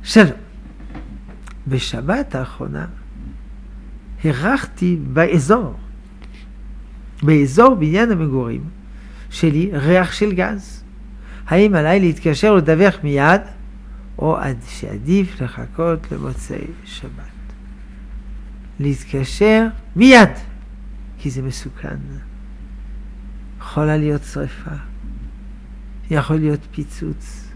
שלום. בשבת האחרונה הרחתי באזור בניין המגורים שלי ריח של גז. האם עליי להתקשר ולדווח מיד, או שעדיף לחכות למוצאי שבת? להתקשר מיד, כי זה מסוכן. יכולה להיות שריפה, יכול להיות פיצוץ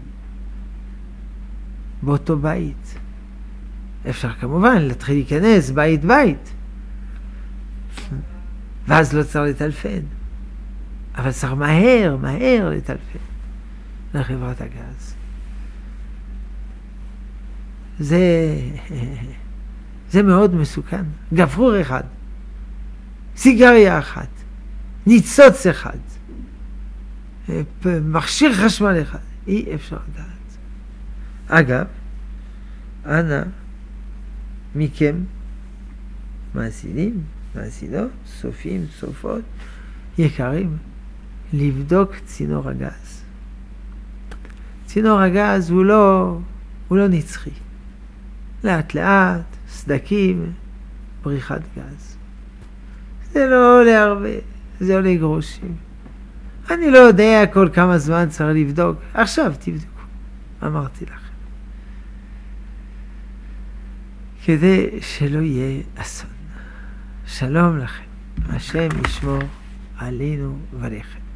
באותו בית. אפשר כמובן להתחיל להיכנס בית, ואז לא צריך לטלפן, אבל צריך מהר לטלפן לחברת הגז. זה מאוד מסוכן. גפרור אחד, סיגריה אחת, ניצוץ אחד, מכשיר חשמל אחד, אי אפשר לדעת. אגב, אנא מכם, מאזינים, מאזינות, צופים, צופות, יקרים, לבדוק צינור הגז. צינור הגז הוא לא נצחי. לאט לאט, סדקים, בריחת גז. זה לא עולה הרבה, זה עולה גרושים. אני לא יודע כל כמה זמן צריך לבדוק. עכשיו תבדקו, אמרתי לכם. כדי שלא יהיה אסון. שלום לכם. השם ישמור עלינו ועליכם.